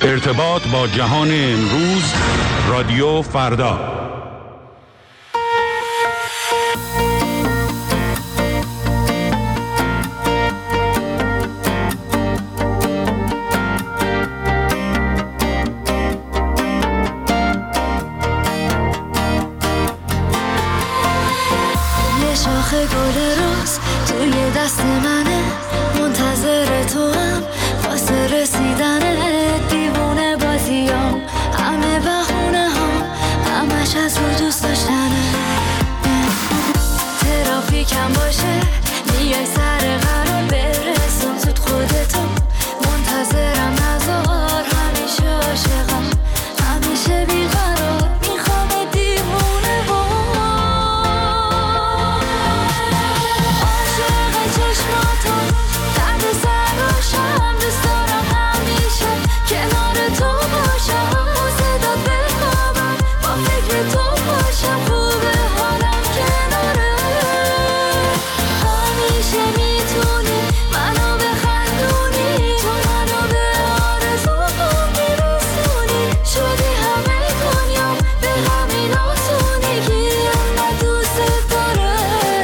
ارتباط با جهان امروز، رادیو فردا. یه شاخه گل روز توی دست منه، منتظر تو هم واسه رسیدنه. دیوونه بازیام همه بهونه ها، همش از رو دوست داشتنه. ترافیکم باشه میای سر قرار، برسون زود خودتو منتظرم، نزار همیشه عاشقم، همیشه بیقرار میخوام دیوونه با عاشق چشماتو، درد سراشم، دوست دارم همیشه کنار تو باشم، با صدات بخوابم، با فکر تو باشم، خوبه حالم کناره. همیشه میتونی منو بخندونی، تو منو به آرزوام میرسونی، شدی همه دنیام به همین آسونگی، انقدر دوست داره.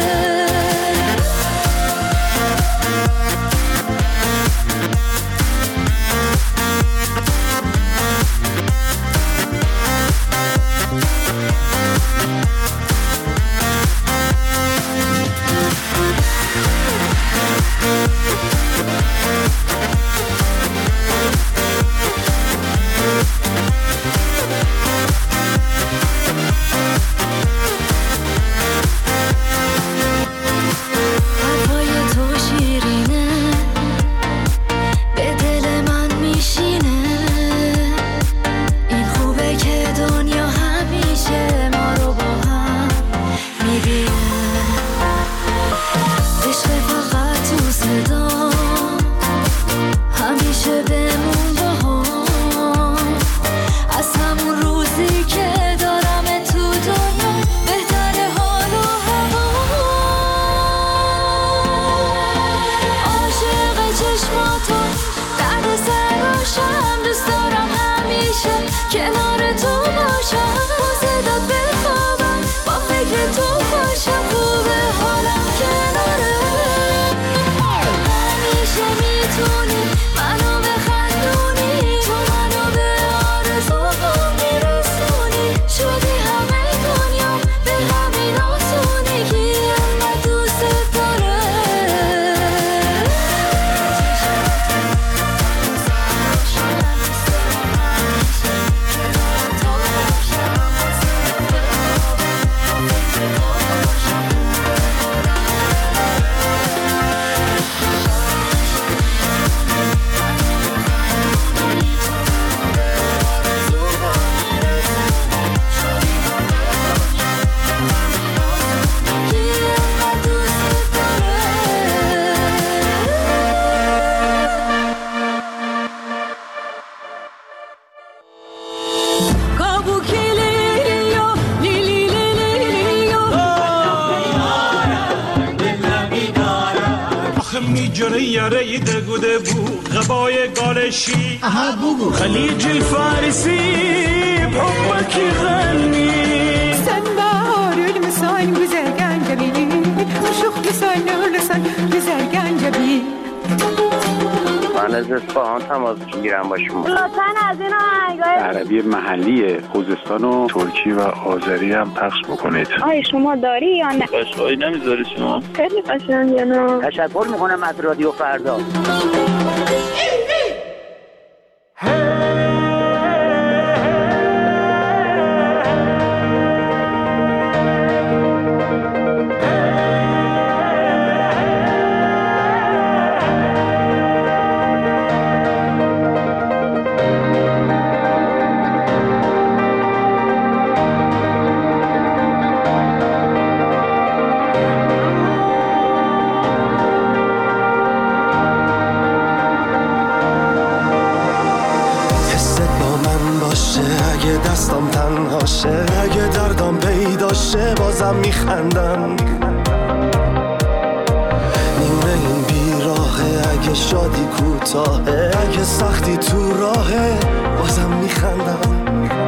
حرفای تو شیرینه، به دل من میشینه. این خوبه که دنیا همیشه ما رو با هم میبینه. عشق فقط تو صدا، همیشه بمون با هم. از همون روزی که دارم تو دنیا، بهتر حال و هوا. عاشق چشماتو، درد سراشم، دوست دارم همیشه کنار تو باشم، با صدات بخوابم، با فکر تو باشم، خوبه حالم کناره. همیشه میتونی منو بخندونی، تو منو به آرزوام میرسونی، شدی همه دنیام به همین آسونگی، انقدر دوست داره. میجره یره دگوده بو غبای گالشی خلیج الفارسي بحبك يغني سنبار المساي وزرقان جميل وشوخ لسان لسان وزرقان جميل. من از اصفهان تماس میگیرم با شما. لطفاً از این آهنگای عربی محلی خوزستان و ترکی و آذری هم پخش بکنید. آیا شما داری یا نه؟ قشقایی نمیذاری شما؟ خیلی قشنگه نه؟ تشکر میکنم از رادیو فردا. دستم تنها شه، اگه دردم پیدا شه بازم میخندم. نیمه این بیراهه، اگه شادی کوتاهه، اگه سختی تو راهه میخندم.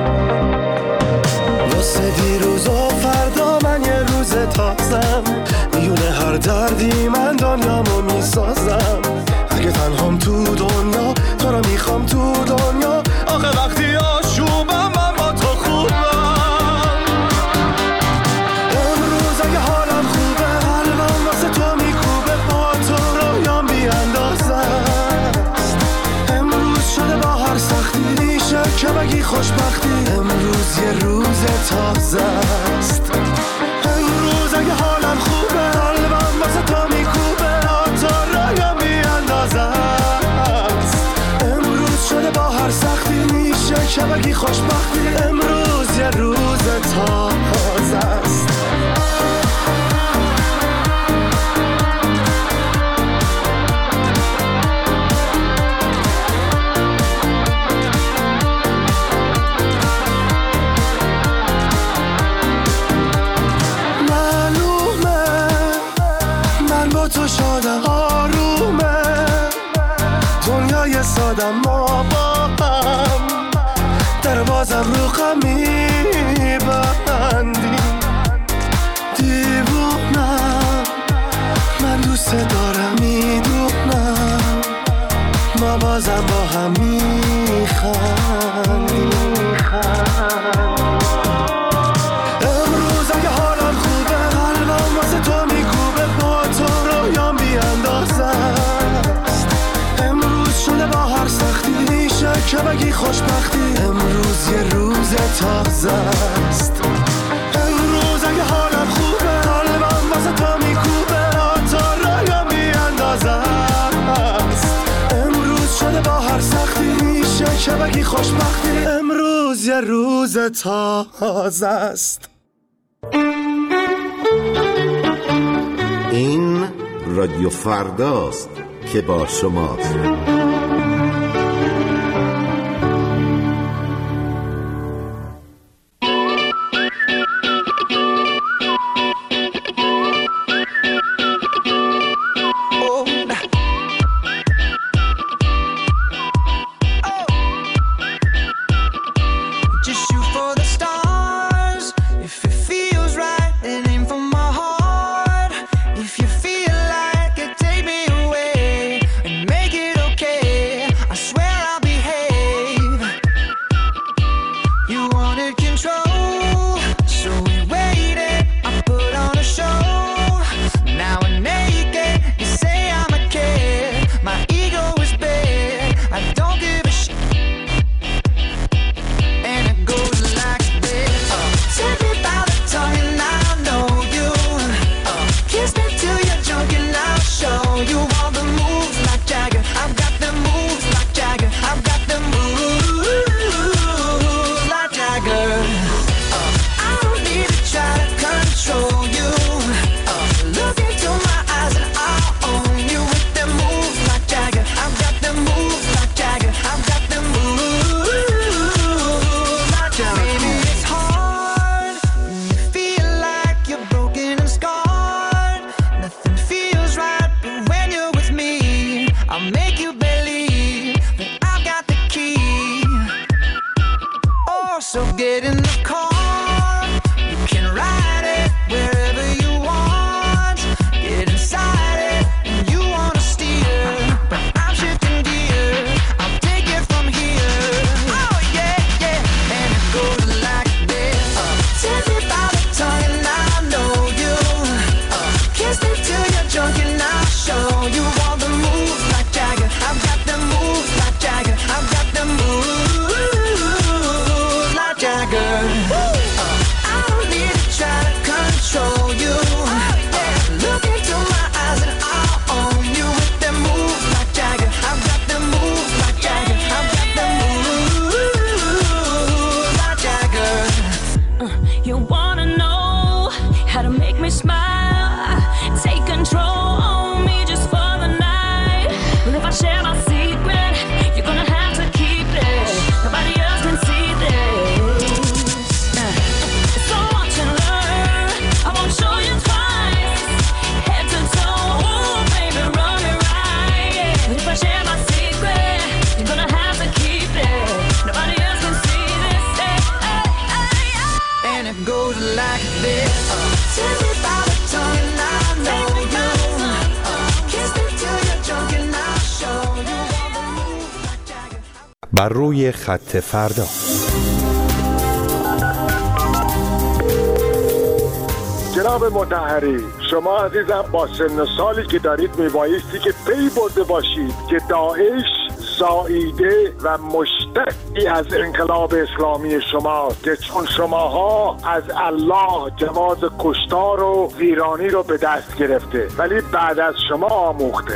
واسه دیروز و فردا من یه روز تازم، میونه هر دردی من دنیامو میسازم. اگه تنهام تو دنیا تو رو میخوام تو دنیا، آخه وقتی آشوبم من با تو خوبم. امروز اگه حالم خوبه قلبم واسه تو میکوبه، با تو رویام بیاندازه است. امروز شده با هر سختی میشه که بگی خوشبختی، امروز یه روز تازه است. امروز اگه حالم خوبه قلبم واسه تو میکوبه، با تو رویام بیاندازه است. امروز شده با هر سختی میشه که بگی خوشبختی، امروز یه روز تازه است. تو شادم آرومه، دنیای سادم ما با هم، در بازم رو غم میبندیم. دیوونم من دوست دارم میدونم، ما بازم با هم میخندیم. امروز اگه حالم خوبه قلبم واسه تو میکوبه، با تو رویام بیاندازه است. امروز شده با هر سختی میشه که بگی خوشبختی، امروز یه روز تازه است. امروز اگه حالم خوبه قلبم واسه تو میکوبه، با تو رویام بیاندازه است. امروز شده با هر سختی میشه که بگی خوشبختی، امروز یه روز تازه است. این رادیو فرداست که با شماست. Jagger. بر روی خط فردا. جناب مطهری، شما عزیزم با سن و سالی که دارید میبایستی که پی برده باشید که داعش زائیده و مشتقی از انقلاب اسلامی شما که چون شماها از الله جواز کشتار و ویرانی رو به دست گرفته ولی بعد از شما آموخته.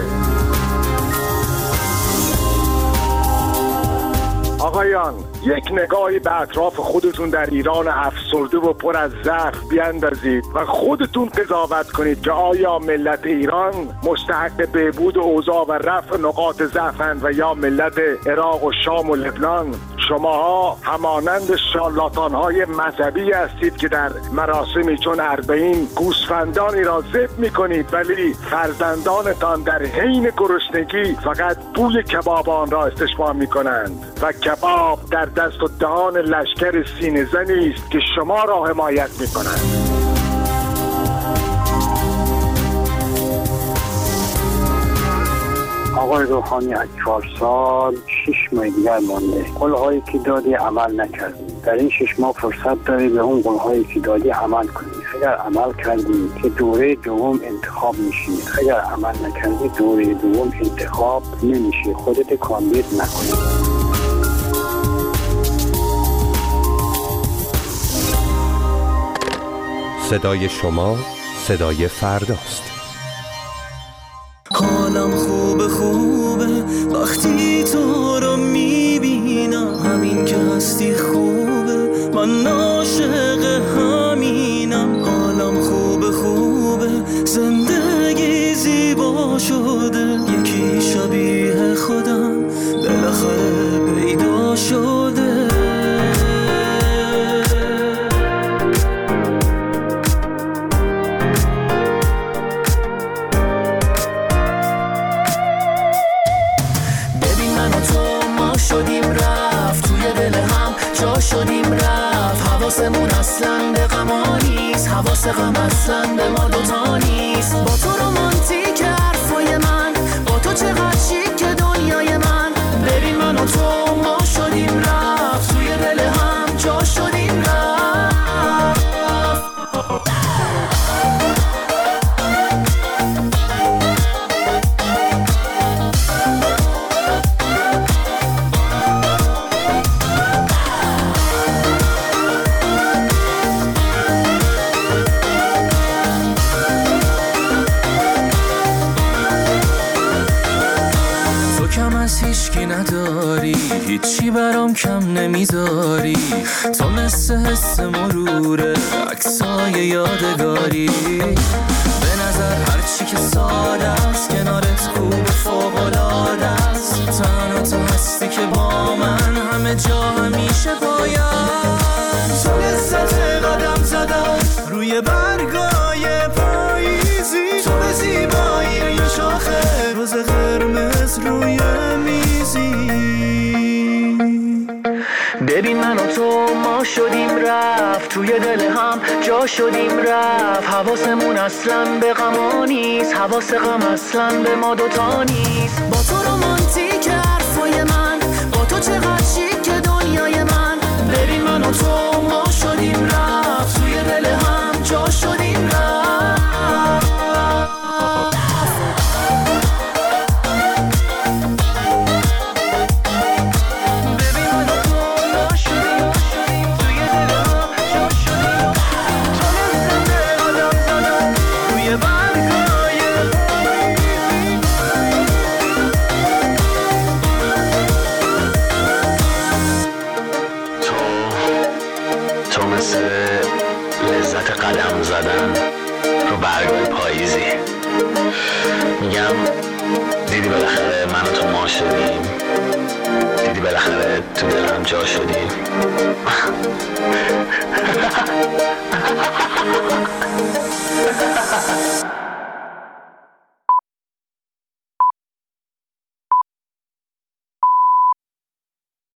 آقایان، یک نگاهی به اطراف خودتون در ایران افسرده و پر از ضعف بیندازید و خودتون قضاوت کنید که آیا ملت ایران مستحق بهبود اوضاع و رفع نقاط ضعفند و یا ملت عراق و شام و لبنان. شماها همانند شارلاتان‌های مذهبی هستید که در مراسمی چون 40 گوسفندانی را ذبح می‌کنید ولی فرزندانتان در حین گرسنگی فقط بوی کبابان را استشمام می‌کنند و کباب در دست و دهان لشکر سینه‌زنی است که شما را حمایت می‌کنند. آقای روحانی از 4 سال 6 ماه دیگر مانده. قول‌هایی که دادی عمل نکردی. در این 6 ماه فرصت داری به اون قول‌هایی که دادی عمل کنی. اگر عمل کردی که دوره دوم انتخاب میشی، اگر عمل نکردی دوره دوم انتخاب نمیشی. خودت کاندید نکنی. صدای شما صدای فرداست. حالم خوبه وقتی تو رو میبینم، همین که هستی خوبه، من عاشق همینم. حالم خوبه زندگی زیبا شده، یکی شبیه خودم بالاخره پیدا شده. شدیم رفت حواسمون اصلا به غما نیست، حواس غم اصلا به ما دوتا نیست. با تو رومانتیک حرفای من، با تو چقدر شیک دنیای من. ببین من و تو ما شدیم رفت، توی دل هم جا شدیم رفت. هیچکی نداری، هیچی برام کم نمیذاری. تو مثل حس مروره، عکسای یادگاری. به نظر هرچی که ساده است کنارت خوب فوق‌العاده است. تنها تو هستی که با من همه جا همیشه باید. تو لذت قدم زدم روی برگای پاییزی، تو به زیبایی یه شاخه روز قرمز روی میزی. ببین من و تو ما شدیم رفت، توی دل هم جا شدیم رفت. حواسمون اصلا به غما نیست، حواس غم اصلا به ما دوتا نیست. با تو رومانتیک حرفای من، با تو چقدر شیک دنیای من. ببین من و تو ما شدیم رفت، توی دل هم جا شدیم رفت. تو مثل لذت قدم زدن رو برگای پاییزی. میگم دیدی بالاخره من و تو ما شدیم، دیدی بالاخره تو دلم جا شدیم.